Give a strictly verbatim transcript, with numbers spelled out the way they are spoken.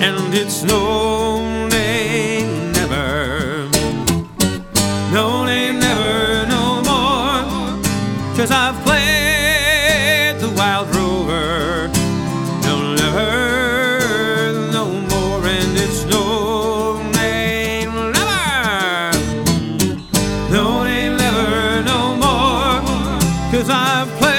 and it's no, nay, never. No, nay, never, no more. 'Cause I've played the wild rover. No, never, no more. And it's no, nay, never. No, nay, never, no more. 'Cause I've played